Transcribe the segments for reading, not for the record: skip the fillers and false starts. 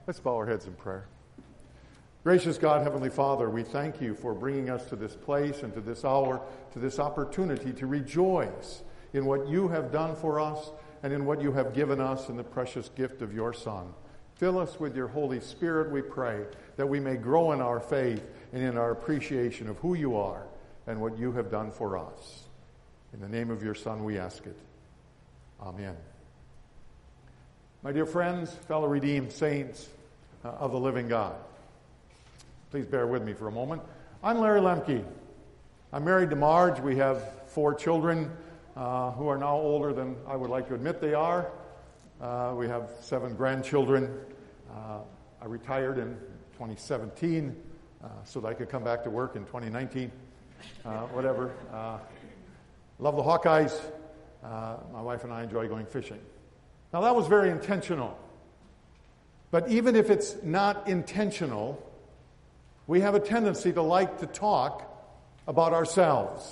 Let's bow our heads in prayer. Gracious God, Heavenly Father, we thank you for bringing us to this place and to this hour, to this opportunity to rejoice in what you have done for us and in what you have given us in the precious gift of your Son. Fill us with your Holy Spirit, we pray, that we may grow in our faith and in our appreciation of who you are and what you have done for us. In the name of your Son, we ask it. Amen. My dear friends, fellow redeemed saints of the living God, please bear with me for a moment. I'm Larry Lemke. I'm married to Marge. We have 4 children who are now older than I would like to admit they are. We have 7 grandchildren. I retired in 2017 so that I could come back to work in 2019. Whatever. Love the Hawkeyes. My wife and I enjoy going fishing. Now that was very intentional. But even if it's not intentional, we have a tendency to like to talk about ourselves.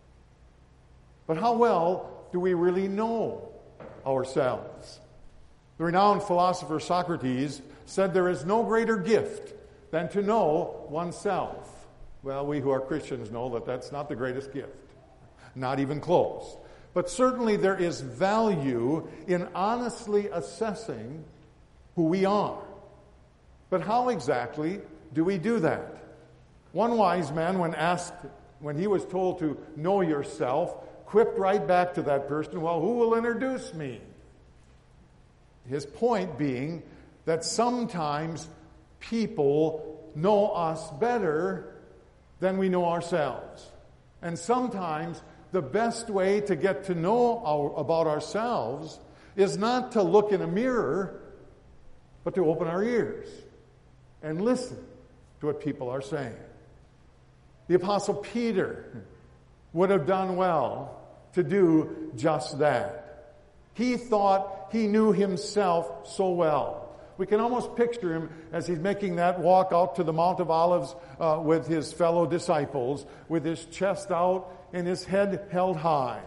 But how well do we really know ourselves? The renowned philosopher Socrates said there is no greater gift than to know oneself. Well, we who are Christians know that that's not the greatest gift. Not even close. But certainly there is value in honestly assessing who we are. But how exactly do we do that? One wise man, when he was told to know yourself, quipped right back to that person, well, who will introduce me? His point being that sometimes people know us better than we know ourselves. And sometimes the best way to get to know about ourselves is not to look in a mirror, but to open our ears and listen to what people are saying. The Apostle Peter would have done well to do just that. He thought he knew himself so well. We can almost picture him as he's making that walk out to the Mount of Olives with his fellow disciples, with his chest out and his head held high.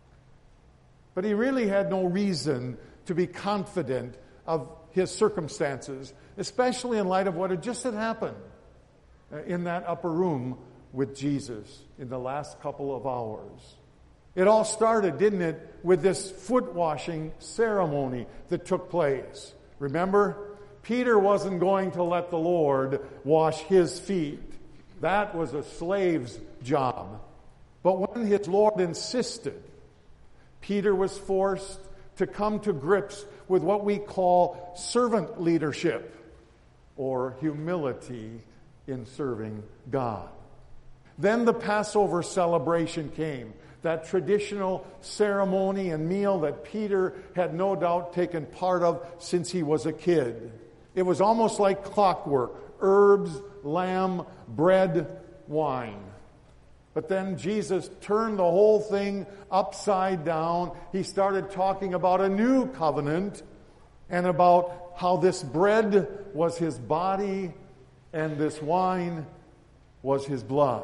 But he really had no reason to be confident of his circumstances, especially in light of what had just happened in that upper room with Jesus in the last couple of hours. It all started, didn't it, with this foot washing ceremony that took place. Remember, Peter wasn't going to let the Lord wash his feet. That was a slave's job. But when his Lord insisted, Peter was forced to come to grips with what we call servant leadership, or humility in serving God. Then the Passover celebration came, that traditional ceremony and meal that Peter had no doubt taken part of since he was a kid. It was almost like clockwork: herbs, lamb, bread, wine. But then Jesus turned the whole thing upside down. He started talking about a new covenant and about how this bread was his body and this wine was his blood.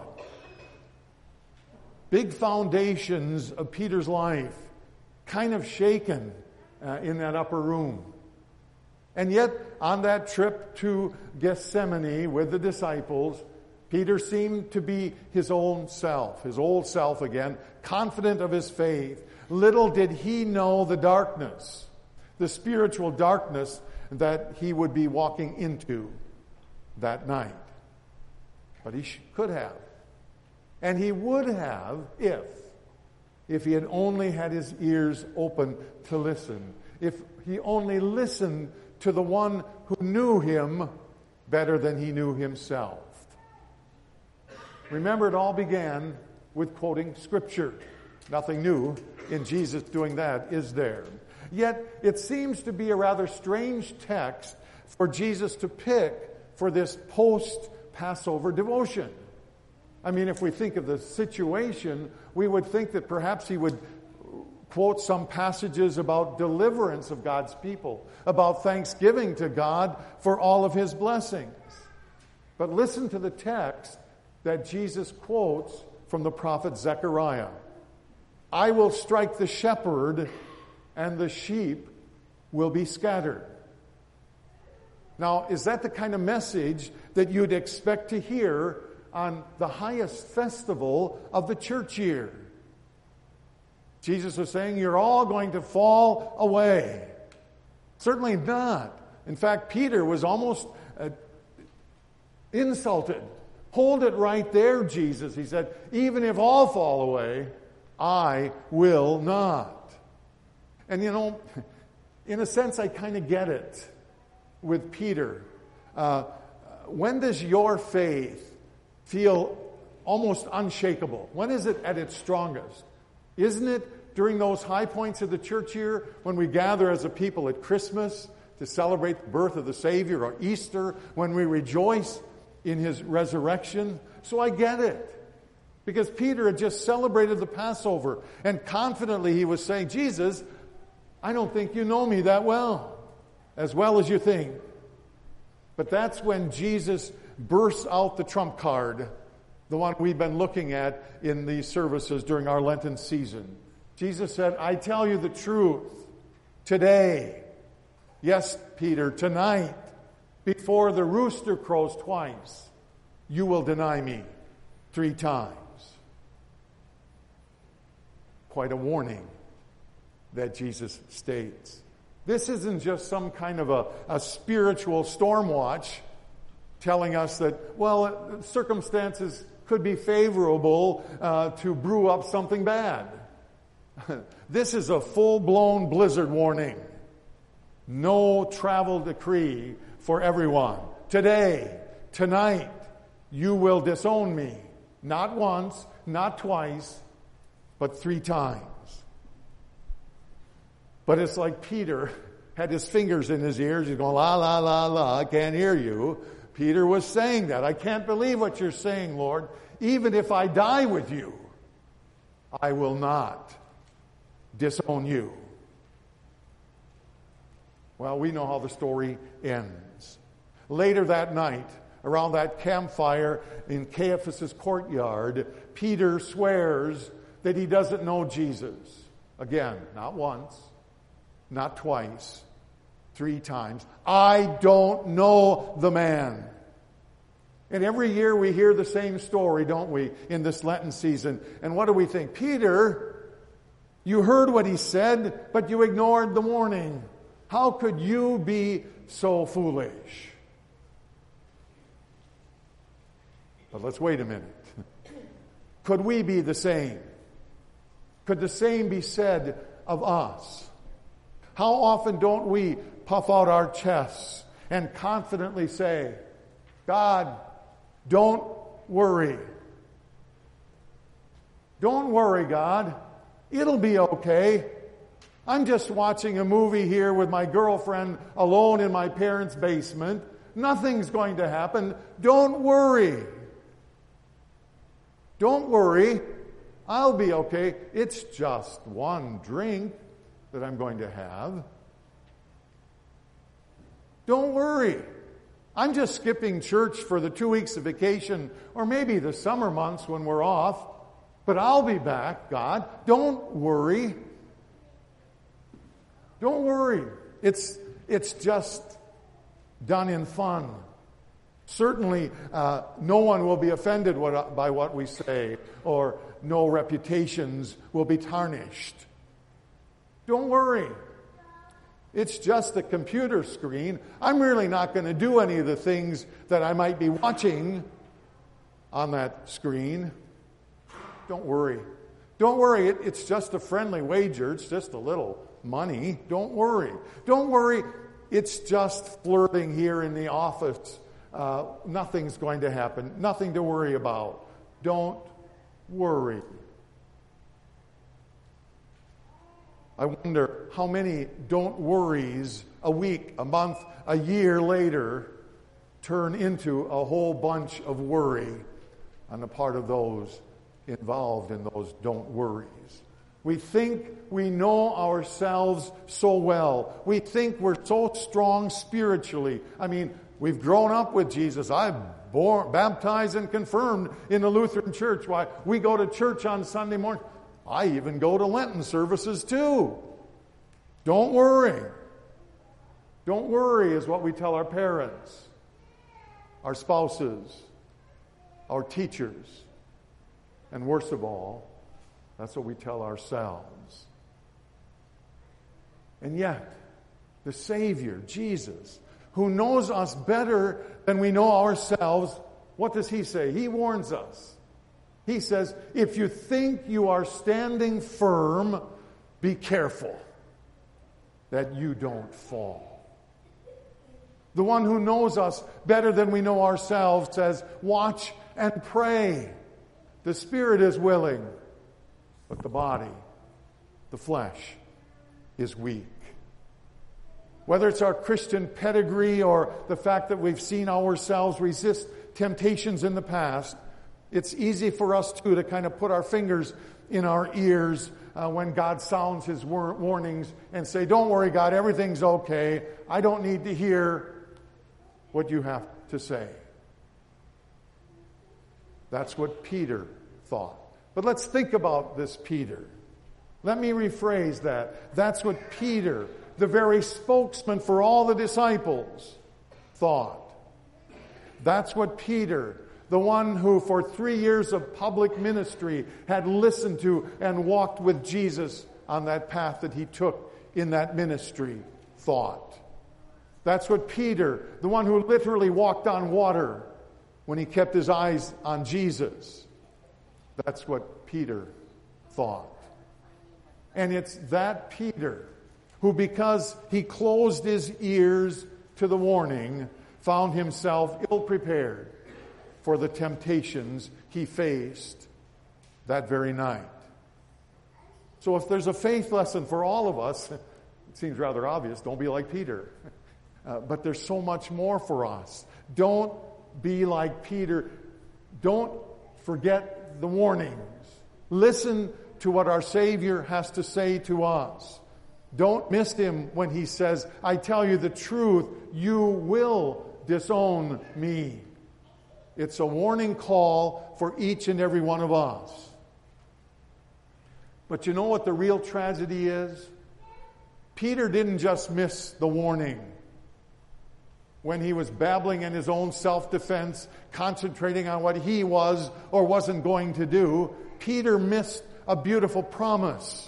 Big foundations of Peter's life kind of shaken in that upper room. And yet, on that trip to Gethsemane with the disciples, Peter seemed to be his own self, his old self again, confident of his faith. Little did he know the darkness, the spiritual darkness that he would be walking into that night. But he could have. And he would have if he had only had his ears open to listen. If he only listened to the one who knew him better than he knew himself. Remember, it all began with quoting Scripture. Nothing new in Jesus doing that, is there? Yet, it seems to be a rather strange text for Jesus to pick for this post-Passover devotion. I mean, if we think of the situation, we would think that perhaps he would quote some passages about deliverance of God's people, about thanksgiving to God for all of his blessings. But listen to the text that Jesus quotes from the prophet Zechariah. I will strike the shepherd, and the sheep will be scattered. Now, is that the kind of message that you'd expect to hear on the highest festival of the church year? Jesus was saying, you're all going to fall away. Certainly not. In fact, Peter was almost insulted. Hold it right there, Jesus. He said, even if all fall away, I will not. And in a sense, I kind of get it with Peter. When does your faith feel almost unshakable? When is it at its strongest? Isn't it during those high points of the church year when we gather as a people at Christmas to celebrate the birth of the Savior, or Easter when we rejoice in His resurrection? So I get it. Because Peter had just celebrated the Passover, and confidently he was saying, Jesus, I don't think you know me that well as you think. But that's when Jesus bursts out the trump card, the one we've been looking at in these services during our Lenten season. Jesus said, I tell you the truth, today, yes, Peter, tonight, before the rooster crows twice, you will deny me 3 times. Quite a warning that Jesus states. This isn't just some kind of a spiritual storm watch telling us that, well, circumstances could be favorable to brew up something bad. This is a full-blown blizzard warning. No travel decree for everyone. Today, tonight, you will disown me. Not once, not twice, but 3 times. But it's like Peter had his fingers in his ears. He's going, la, la, la, la, I can't hear you. Peter was saying that. I can't believe what you're saying, Lord. Even if I die with you, I will not disown you. Well, we know how the story ends. Later that night, around that campfire in Caiaphas' courtyard, Peter swears that he doesn't know Jesus. Again, not once, not twice, 3 times. I don't know the man. And every year we hear the same story, don't we, in this Lenten season. And what do we think? Peter, you heard what he said, but you ignored the warning. How could you be so foolish? But let's wait a minute. Could we be the same? Could the same be said of us? How often don't we puff out our chests and confidently say, God, don't worry. Don't worry, God. It'll be okay. I'm just watching a movie here with my girlfriend alone in my parents' basement. Nothing's going to happen. Don't worry. Don't worry. I'll be okay. It's just 1 drink that I'm going to have. Don't worry. I'm just skipping church for the 2 weeks of vacation, or maybe the summer months when we're off, but I'll be back, God. Don't worry. Don't worry. It's just done in fun. Certainly, no one will be offended by what we say, or no reputations will be tarnished. Don't worry. It's just a computer screen. I'm really not going to do any of the things that I might be watching on that screen. Don't worry. Don't worry. It's just a friendly wager. It's just a little money. Don't worry. Don't worry. It's just flirting here in the office. Nothing's going to happen. Nothing to worry about. Don't worry. I wonder how many don't worries a week, a month, a year later turn into a whole bunch of worry on the part of those involved in those don't worries. We think we know ourselves so well. We think we're so strong spiritually. I mean, we've grown up with Jesus. I'm baptized and confirmed in the Lutheran Church. Why? We go to church on Sunday morning. I even go to Lenten services too. Don't worry. Don't worry is what we tell our parents, our spouses, our teachers, and worst of all, that's what we tell ourselves. And yet, the Savior, Jesus, who knows us better than we know ourselves, what does he say? He warns us. He says, if you think you are standing firm, be careful that you don't fall. The one who knows us better than we know ourselves says, watch and pray. The spirit is willing, but the body, the flesh, is weak. Whether it's our Christian pedigree or the fact that we've seen ourselves resist temptations in the past, it's easy for us too to kind of put our fingers in our ears when God sounds his warnings and say, don't worry, God, everything's okay. I don't need to hear what you have to say. That's what Peter thought. But let's think about this Peter. Let me rephrase that. That's what Peter, the very spokesman for all the disciples, thought. That's what Peter, the one who for 3 years of public ministry had listened to and walked with Jesus on that path that he took in that ministry, thought. That's what Peter, the one who literally walked on water when he kept his eyes on Jesus, that's what Peter thought. And it's that Peter who, because he closed his ears to the warning, found himself ill-prepared for the temptations he faced that very night. So if there's a faith lesson for all of us, it seems rather obvious, don't be like Peter. But there's so much more for us. Don't be like Peter. Don't forget the warnings. Listen to what our Savior has to say to us. Don't miss him when he says, I tell you the truth, you will disown me. It's a warning call for each and every one of us. But you know what the real tragedy is? Peter didn't just miss the warning when he was babbling in his own self-defense, concentrating on what he was or wasn't going to do. Peter missed a beautiful promise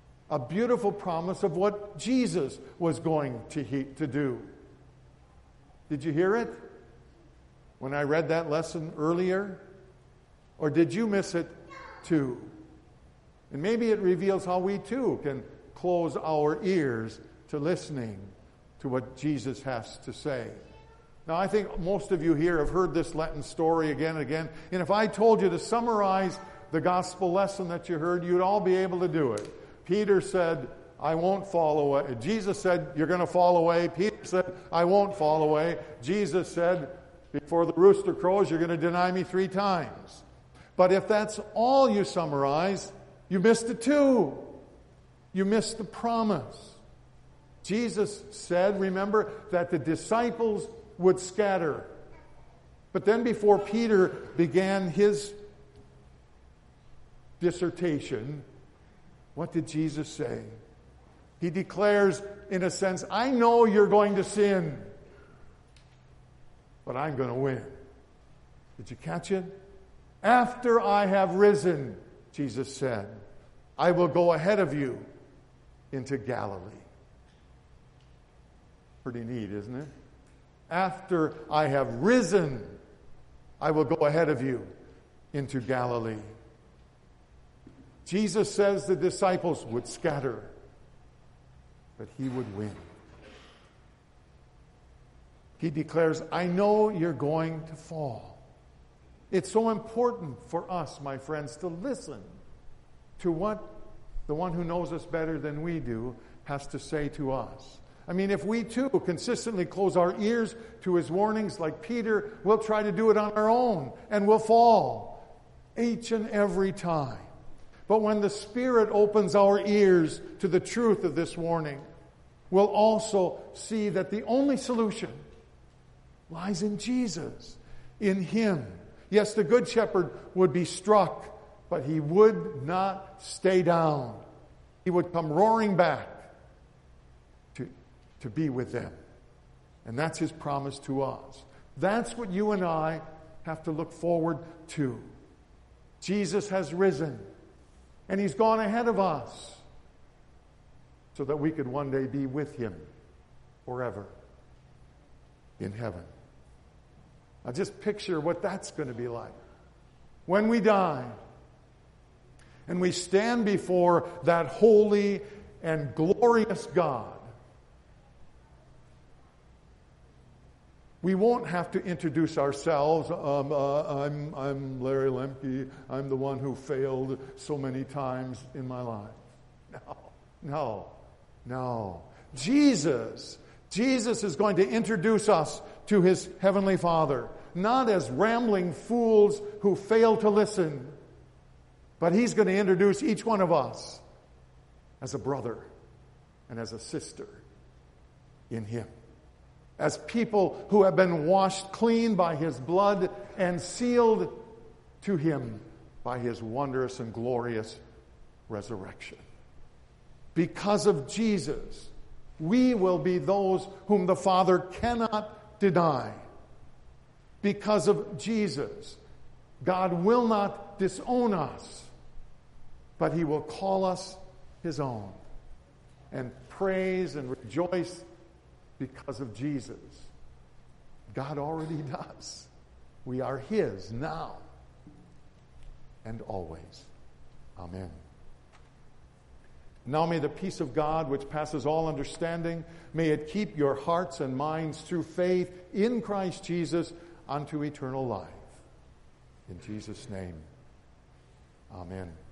of what Jesus was going to do. Did you hear it when I read that lesson earlier? Or did you miss it too? And maybe it reveals how we too can close our ears to listening to what Jesus has to say. Now, I think most of you here have heard this Lenten story again and again. And if I told you to summarize the gospel lesson that you heard, you'd all be able to do it. Peter said, I won't fall away. Jesus said, you're going to fall away. Peter said, I won't fall away. Jesus said, before the rooster crows, you're going to deny me 3 times. But if that's all you summarize, you missed it too. You missed the promise. Jesus said, remember, that the disciples would scatter. But then before Peter began his dissertation, what did Jesus say? He declares, in a sense, I know you're going to sin, but I'm going to win. Did you catch it? After I have risen, Jesus said, I will go ahead of you into Galilee. Pretty neat, isn't it? After I have risen, I will go ahead of you into Galilee. Jesus says the disciples would scatter, but he would win. He declares, I know you're going to fall. It's so important for us, my friends, to listen to what the one who knows us better than we do has to say to us. I mean, if we too consistently close our ears to his warnings like Peter, we'll try to do it on our own and we'll fall each and every time. But when the Spirit opens our ears to the truth of this warning, we'll also see that the only solution lies in Jesus, in him. Yes, the Good Shepherd would be struck, but he would not stay down. He would come roaring back to be with them. And that's his promise to us. That's what you and I have to look forward to. Jesus has risen, and he's gone ahead of us so that we could one day be with him forever in heaven. Now just picture what that's going to be like. When we die and we stand before that holy and glorious God, we won't have to introduce ourselves. I'm Larry Lemke. I'm the one who failed so many times in my life. No. Jesus is going to introduce us to his heavenly Father, not as rambling fools who fail to listen, but he's going to introduce each one of us as a brother and as a sister in him, as people who have been washed clean by his blood and sealed to him by his wondrous and glorious resurrection. Because of Jesus, we will be those whom the Father cannot deny. Because of Jesus, God will not disown us, but he will call us his own. And praise and rejoice because of Jesus. God already does. We are his now and always. Amen. Now may the peace of God, which passes all understanding, may it keep your hearts and minds through faith in Christ Jesus unto eternal life. In Jesus' name, amen.